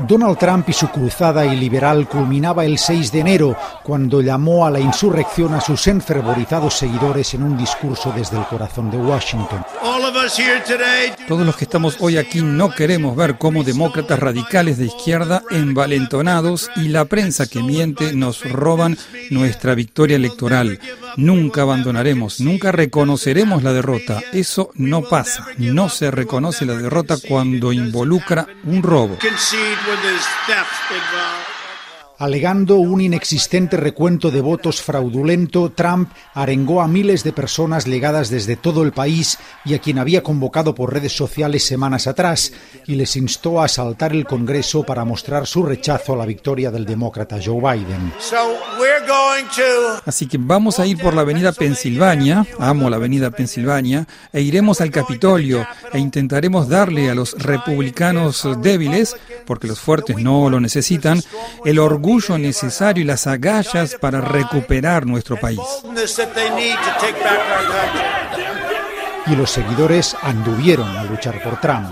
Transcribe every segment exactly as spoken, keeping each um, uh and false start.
Donald Trump y su cruzada iliberal culminaba el seis de enero, cuando llamó a la insurrección a sus enfervorizados seguidores en un discurso desde el corazón de Washington. Todos los que estamos hoy aquí no queremos ver cómo demócratas radicales de izquierda, envalentonados, y la prensa que miente nos roban nuestra victoria electoral. Nunca abandonaremos, nunca reconoceremos la derrota. Eso no pasa. No se reconoce la derrota cuando involucra un robo. Alegando un inexistente recuento de votos fraudulento, Trump arengó a miles de personas legadas desde todo el país y a quien había convocado por redes sociales semanas atrás, y les instó a asaltar el Congreso para mostrar su rechazo a la victoria del demócrata Joe Biden. Así que vamos a ir por la avenida Pensilvania, amo la avenida Pensilvania, e iremos al Capitolio e intentaremos darle a los republicanos débiles, porque los fuertes no lo necesitan, el orgullo orgullo necesario y las agallas para recuperar nuestro país. Y los seguidores anduvieron a luchar por Trump.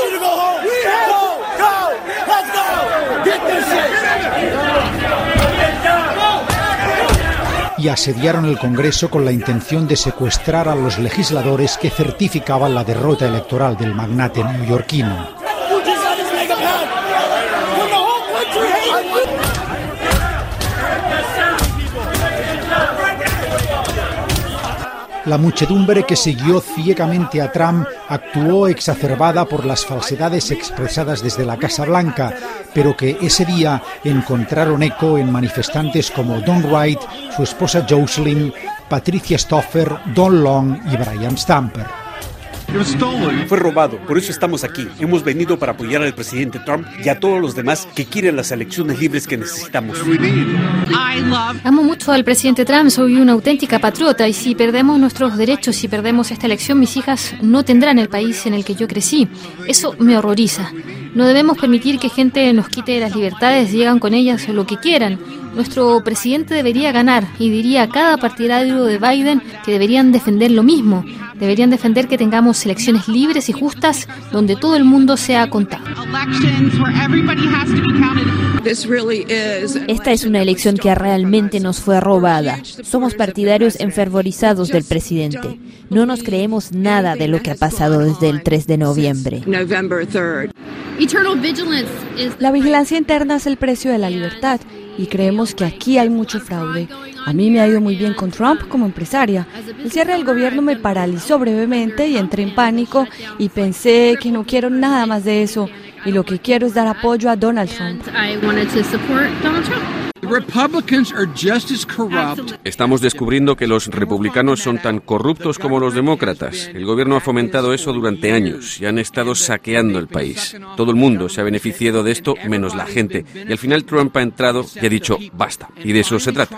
Y asediaron el Congreso con la intención de secuestrar a los legisladores que certificaban la derrota electoral del magnate neoyorquino. La muchedumbre que siguió ciegamente a Trump actuó exacerbada por las falsedades expresadas desde la Casa Blanca, pero que ese día encontraron eco en manifestantes como Don Wright, su esposa Jocelyn, Patricia Stoffer, Don Long y Brian Stamper. Fue robado, por eso estamos aquí. Hemos venido para apoyar al presidente Trump y a todos los demás que quieren las elecciones libres que necesitamos. Amo mucho al presidente Trump, soy una auténtica patriota, y si perdemos nuestros derechos, si perdemos esta elección, mis hijas no tendrán el país en el que yo crecí. Eso me horroriza. No debemos permitir que gente nos quite las libertades y hagan con ellas lo que quieran. Nuestro presidente debería ganar, y diría a cada partidario de Biden que deberían defender lo mismo. Deberían defender que tengamos elecciones libres y justas donde todo el mundo sea contado. Esta es una elección que realmente nos fue robada. Somos partidarios enfervorizados del presidente. No nos creemos nada de lo que ha pasado desde el tres de noviembre. La vigilancia interna es el precio de la libertad, y creemos que aquí hay mucho fraude. A mí me ha ido muy bien con Trump como empresaria. El cierre del gobierno me paralizó brevemente y entré en pánico y pensé que no quiero nada más de eso, y lo que quiero es dar apoyo a Donald Trump. Estamos descubriendo que los republicanos son tan corruptos como los demócratas. El gobierno ha fomentado eso durante años y han estado saqueando el país. Todo el mundo se ha beneficiado de esto, menos la gente. Y al final Trump ha entrado y ha dicho basta. Y de eso se trata.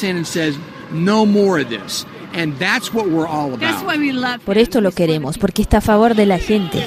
Por esto lo queremos, porque está a favor de la gente.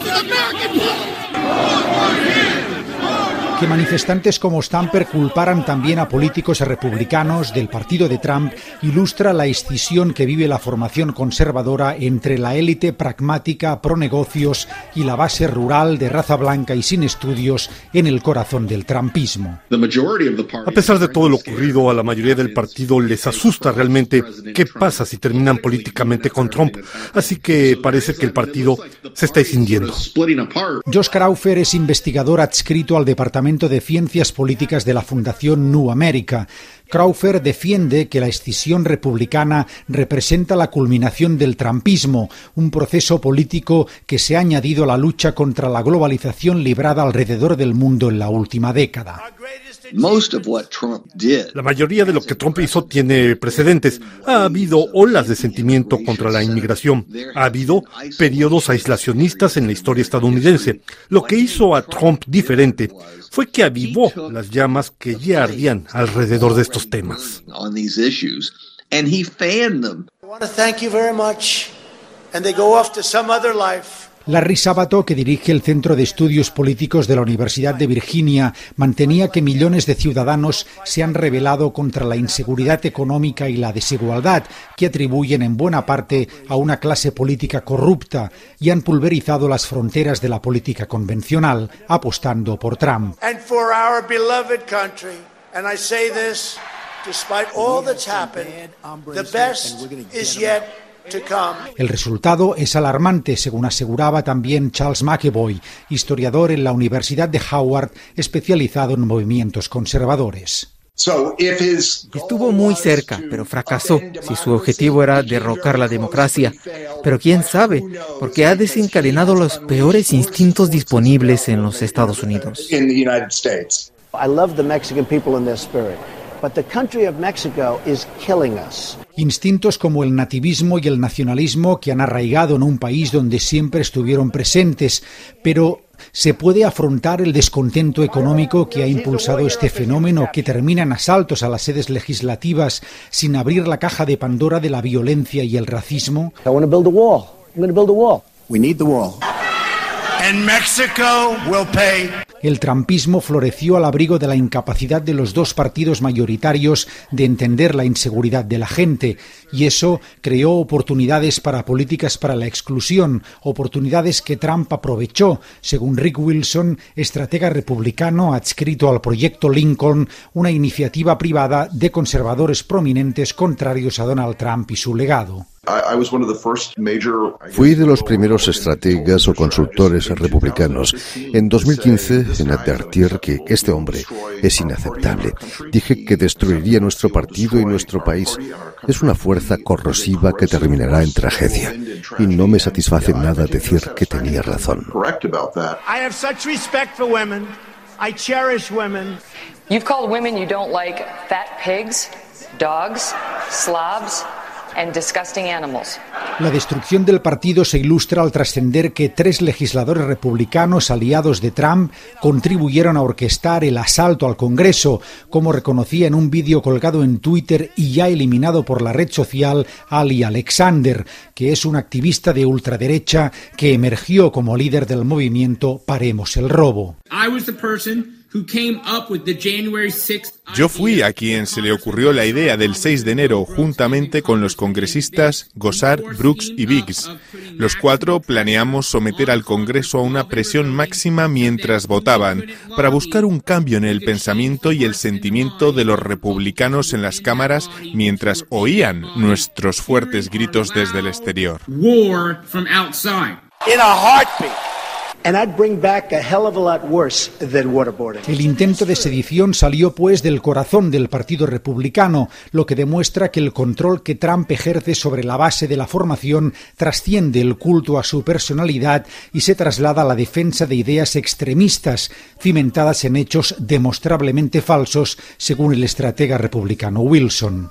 Que manifestantes como Stamper culparan también a políticos republicanos del partido de Trump ilustra la escisión que vive la formación conservadora entre la élite pragmática pro negocios y la base rural de raza blanca y sin estudios en el corazón del trumpismo. A pesar de todo lo ocurrido, a la mayoría del partido les asusta realmente qué pasa si terminan políticamente con Trump, así que parece que el partido se está escindiendo. Josh Crowther es investigador adscrito al Departamento de Ciencias Políticas de la Fundación New America. Crowther defiende que la escisión republicana representa la culminación del trumpismo, un proceso político que se ha añadido a la lucha contra la globalización librada alrededor del mundo en la última década. La mayoría de lo que Trump hizo tiene precedentes. Ha habido olas de sentimiento contra la inmigración. Ha habido periodos aislacionistas en la historia estadounidense. Lo que hizo a Trump diferente fue que avivó las llamas que ya ardían alrededor de estos temas. Larry Sabato, que dirige el Centro de Estudios Políticos de la Universidad de Virginia, mantenía que millones de ciudadanos se han rebelado contra la inseguridad económica y la desigualdad, que atribuyen en buena parte a una clase política corrupta, y han pulverizado las fronteras de la política convencional, apostando por Trump. And for our beloved country, and I say this despite all that's happened, the best is yet to come. El resultado es alarmante, según aseguraba también Charles McEvoy, historiador en la Universidad de Howard, especializado en movimientos conservadores. Estuvo muy cerca, pero fracasó, si su objetivo era derrocar la democracia. Pero quién sabe, porque ha desencadenado los peores instintos disponibles en los Estados Unidos. I love the Mexican people and their spirit, but the country of Mexico is killing us. Instintos como el nativismo y el nacionalismo que han arraigado en un país donde siempre estuvieron presentes, pero ¿se puede afrontar el descontento económico que ha impulsado este fenómeno que termina en asaltos a las sedes legislativas sin abrir la caja de Pandora de la violencia y el racismo? I want to build a wall. I'm going to build a wall. We need the wall. And Mexico will pay. El trumpismo floreció al abrigo de la incapacidad de los dos partidos mayoritarios de entender la inseguridad de la gente, y eso creó oportunidades para políticas para la exclusión, oportunidades que Trump aprovechó, según Rick Wilson, estratega republicano adscrito al Proyecto Lincoln, una iniciativa privada de conservadores prominentes contrarios a Donald Trump y su legado. Fui de los primeros estrategas o consultores republicanos en dos mil quince en advertir que este hombre es inaceptable. Dije que destruiría nuestro partido y nuestro país. Es una fuerza corrosiva que terminará en tragedia. Y no me satisface nada decir que tenía razón. I have such respect for women. I cherish women. You've called women you don't like fat pigs, dogs, slobs, and disgusting animals. La destrucción del partido se ilustra al trascender que tres legisladores republicanos aliados de Trump contribuyeron a orquestar el asalto al Congreso, como reconocía en un vídeo colgado en Twitter y ya eliminado por la red social Ali Alexander, que es un activista de ultraderecha que emergió como líder del movimiento Paremos el Robo. I was the person who came up with the January sixth. Yo fui a quien se le ocurrió la idea del seis de enero juntamente con los congresistas Gosar, Brooks y Biggs. Los cuatro planeamos someter al Congreso a una presión máxima mientras votaban para buscar un cambio en el pensamiento y el sentimiento de los republicanos en las cámaras mientras oían nuestros fuertes gritos desde el exterior. War from outside. In a heartbeat. And I'd bring back a hell of a lot worse than waterboarding. El intento de sedición salió pues del corazón del Partido Republicano, lo que demuestra que el control que Trump ejerce sobre la base de la formación trasciende el culto a su personalidad y se traslada a la defensa de ideas extremistas, cimentadas en hechos demostrablemente falsos, según el estratega republicano Wilson.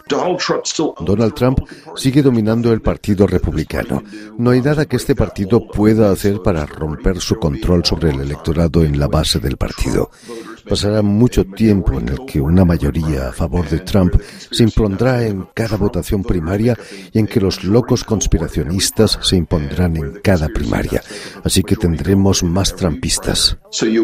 Donald Trump sigue dominando el Partido Republicano. No hay nada que este partido pueda hacer para romper su control sobre el electorado en la base del partido. Pasará mucho tiempo en el que una mayoría a favor de Trump se impondrá en cada votación primaria y en que los locos conspiracionistas se impondrán en cada primaria. Así que tendremos más trumpistas.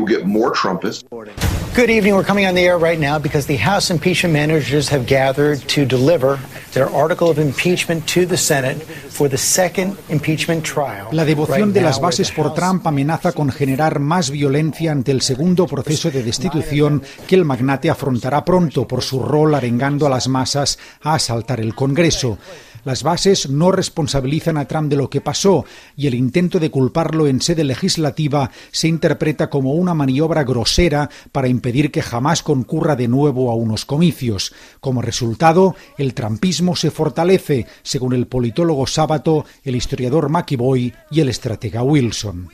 Good evening. We're coming on the air right now because the House impeachment managers have gathered to deliver their article of impeachment to the Senate for the second impeachment trial. La devoción de las bases por Trump amenaza con generar más violencia ante el segundo proceso de destitución que el magnate afrontará pronto por su rol arengando a las masas a asaltar el Congreso. Las bases no responsabilizan a Trump de lo que pasó y el intento de culparlo en sede legislativa se interpreta como una maniobra grosera para impedir que jamás concurra de nuevo a unos comicios. Como resultado, el trumpismo se fortalece, según el politólogo Sabato, el historiador McEvoy y el estratega Wilson.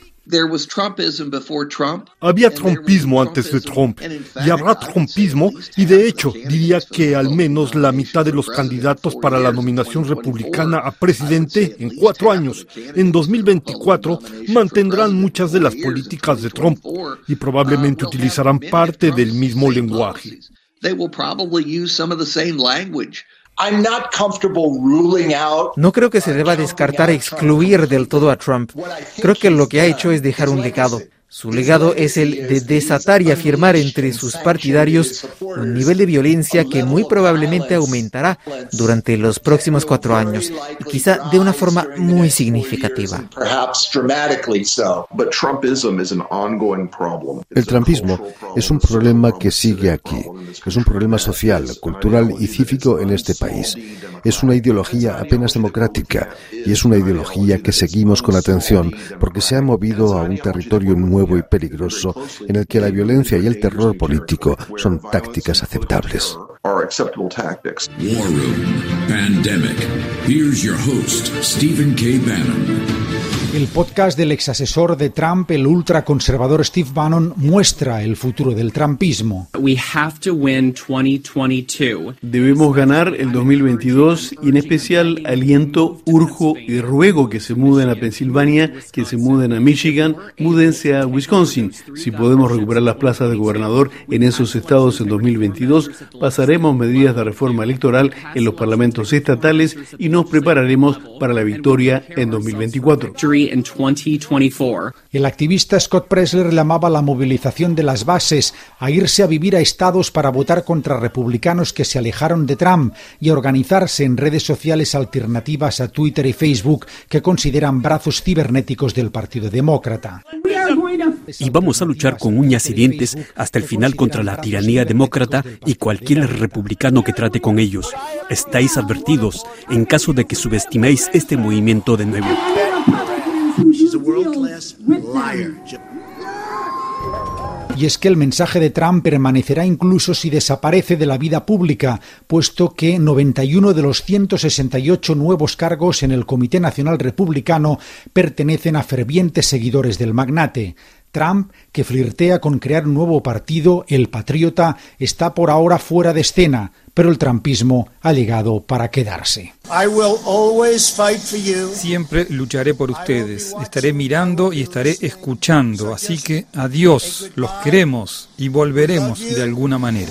Había trumpismo antes de Trump y habrá trumpismo y de hecho diría que al menos la mitad de los candidatos para la nominación republicana a presidente en cuatro años, en dos mil veinticuatro, mantendrán muchas de las políticas de Trump y probablemente utilizarán parte del mismo lenguaje. No creo que se deba descartar e excluir del todo a Trump. Creo que lo que ha hecho es dejar un legado. Su legado es el de desatar y afirmar entre sus partidarios un nivel de violencia que muy probablemente aumentará durante los próximos cuatro años, y quizá de una forma muy significativa. El trumpismo es un problema que sigue aquí. Es un problema social, cultural y cívico en este país. Es una ideología apenas democrática y es una ideología que seguimos con atención porque se ha movido a un territorio nuevo y peligroso en el que la violencia y el terror político son tácticas aceptables. War Room Pandemic. Here's your host, Stephen K. Bannon. El podcast del exasesor de Trump, el ultraconservador Steve Bannon, muestra el futuro del trumpismo. Debemos ganar el dos mil veintidós y en especial aliento, urjo y ruego que se muden a Pensilvania, que se muden a Michigan, múdense a Wisconsin. Si podemos recuperar las plazas de gobernador en esos estados en dos mil veintidós, pasaremos medidas de reforma electoral en los parlamentos estatales y nos prepararemos para la victoria en dos mil veinticuatro. El activista Scott Presler llamaba a la movilización de las bases, a irse a vivir a estados para votar contra republicanos que se alejaron de Trump y a organizarse en redes sociales alternativas a Twitter y Facebook que consideran brazos cibernéticos del Partido Demócrata. Y vamos a luchar con uñas y dientes hasta el final contra la tiranía demócrata y cualquier republicano que trate con ellos. Estáis advertidos en caso de que subestiméis este movimiento de nuevo. Y es que el mensaje de Trump permanecerá incluso si desaparece de la vida pública, puesto que noventa y uno de los ciento sesenta y ocho nuevos cargos en el Comité Nacional Republicano pertenecen a fervientes seguidores del magnate. Trump, que flirtea con crear un nuevo partido, el Patriota, está por ahora fuera de escena, pero el trumpismo ha llegado para quedarse. Siempre lucharé por ustedes, estaré mirando y estaré escuchando, así que adiós, los queremos y volveremos de alguna manera.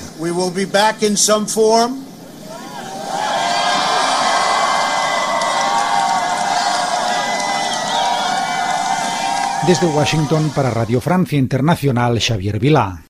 Desde Washington para Radio Francia Internacional, Xavier Vilá.